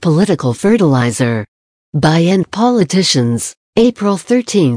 Political fertilizer. By End Politicians, April 13,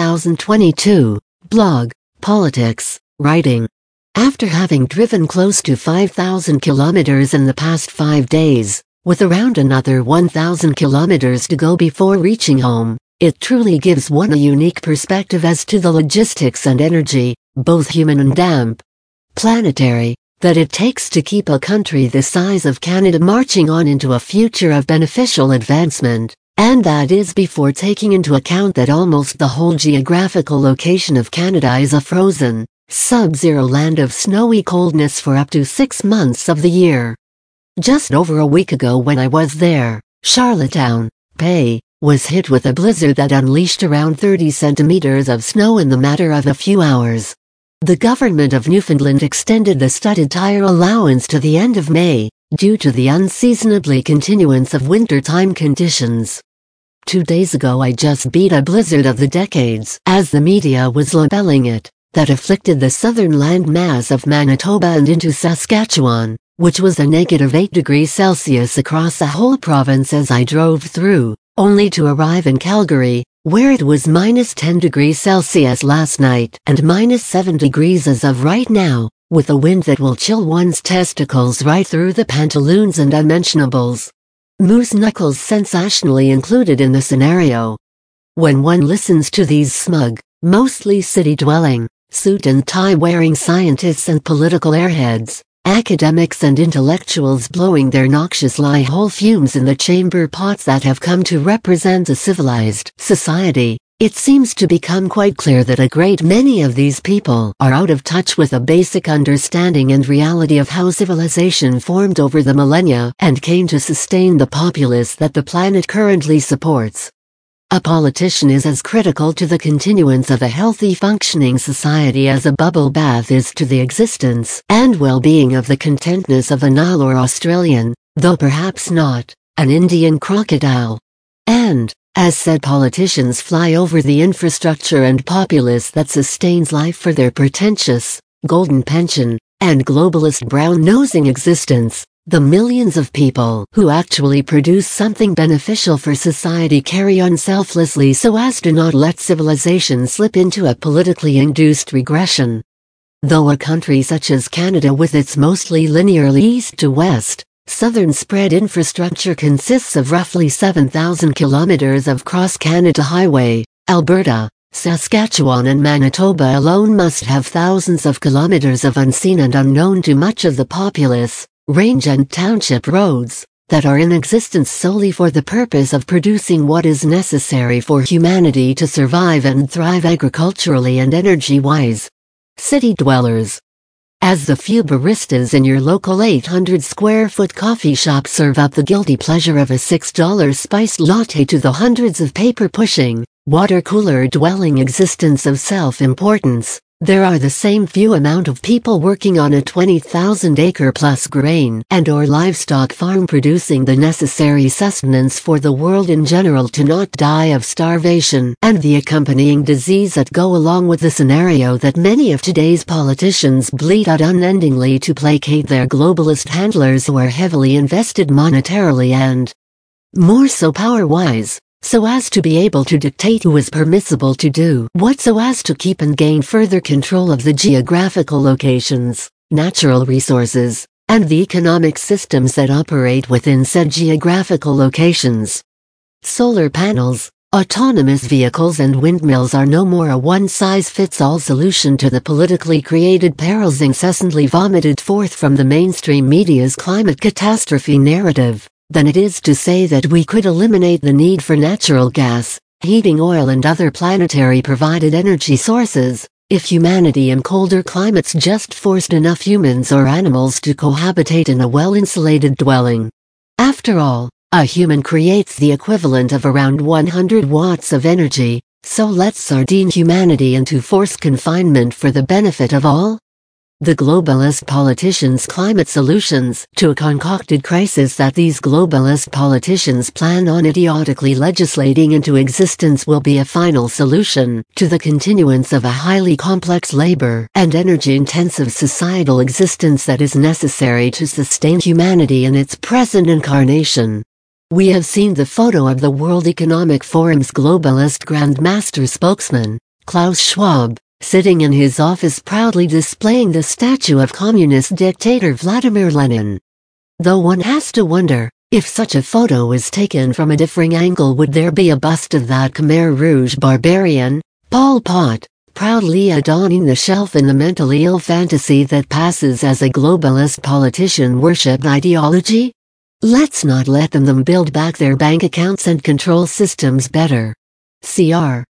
2022. Blog, Politics, Writing. After having driven close to 5,000 kilometers in the past 5 days, with around another 1,000 kilometers to go before reaching home, it truly gives one a unique perspective as to the logistics and energy, both human and planetary, that it takes to keep a country the size of Canada marching on into a future of beneficial advancement, and that is before taking into account that almost the whole geographical location of Canada is a frozen, sub-zero land of snowy coldness for up to 6 months of the year. Just over a week ago when I was there, Charlottetown, PA, was hit with a blizzard that unleashed around 30 centimeters of snow in the matter of a few hours. The government of Newfoundland extended the studded tire allowance to the end of May, due to the unseasonably continuance of wintertime conditions. 2 days ago I just beat a blizzard of the decades, as the media was labeling it, that afflicted the southern landmass of Manitoba and into Saskatchewan, which was a negative 8 degrees Celsius across the whole province as I drove through, only to arrive in Calgary, where it was minus 10 degrees Celsius last night and minus 7 degrees as of right now, with a wind that will chill one's testicles right through the pantaloons and unmentionables. Moose knuckles sensationally included in the scenario. When one listens to these smug, mostly city-dwelling, suit and tie-wearing scientists and political airheads, academics and intellectuals blowing their noxious lie-hole fumes in the chamber pots that have come to represent a civilized society, it seems to become quite clear that a great many of these people are out of touch with a basic understanding and reality of how civilization formed over the millennia and came to sustain the populace that the planet currently supports. A politician is as critical to the continuance of a healthy functioning society as a bubble bath is to the existence and well-being of the contentness of a Nile or Australian, though perhaps not, an Indian crocodile. And, as said politicians fly over the infrastructure and populace that sustains life for their pretentious, golden pension, and globalist brown-nosing existence, the millions of people who actually produce something beneficial for society carry on selflessly so as to not let civilization slip into a politically induced regression. Though a country such as Canada with its mostly linearly east to west, southern spread infrastructure consists of roughly 7,000 kilometers of cross-Canada highway, Alberta, Saskatchewan and Manitoba alone must have thousands of kilometers of unseen and unknown to much of the populace, range and township roads, that are in existence solely for the purpose of producing what is necessary for humanity to survive and thrive agriculturally and energy-wise. City dwellers. As the few baristas in your local 800 square foot coffee shop serve up the guilty pleasure of a $6 spiced latte to the hundreds of paper-pushing, water-cooler-dwelling existence of self-importance, there are the same few amount of people working on a 20,000-acre-plus grain and or livestock farm producing the necessary sustenance for the world in general to not die of starvation and the accompanying disease that go along with the scenario that many of today's politicians bleat out unendingly to placate their globalist handlers who are heavily invested monetarily and, more so power-wise, so as to be able to dictate who is permissible to do what so as to keep and gain further control of the geographical locations, natural resources, and the economic systems that operate within said geographical locations. Solar panels, autonomous vehicles and windmills are no more a one-size-fits-all solution to the politically created perils incessantly vomited forth from the mainstream media's climate catastrophe narrative than it is to say that we could eliminate the need for natural gas, heating oil and other planetary provided energy sources, if humanity in colder climates just forced enough humans or animals to cohabitate in a well-insulated dwelling. After all, a human creates the equivalent of around 100 watts of energy, so let's sardine humanity into forced confinement for the benefit of all? The globalist politicians' climate solutions to a concocted crisis that these globalist politicians plan on idiotically legislating into existence will be a final solution to the continuance of a highly complex labor and energy-intensive societal existence that is necessary to sustain humanity in its present incarnation. We have seen the photo of the World Economic Forum's globalist Grandmaster spokesman, Klaus Schwab, sitting in his office proudly displaying the statue of communist dictator Vladimir Lenin. Though one has to wonder, if such a photo was taken from a differing angle, would there be a bust of that Khmer Rouge barbarian, Pol Pot, proudly adorning the shelf in the mentally ill fantasy that passes as a globalist politician worship ideology? Let's not let them build back their bank accounts and control systems better. Cr.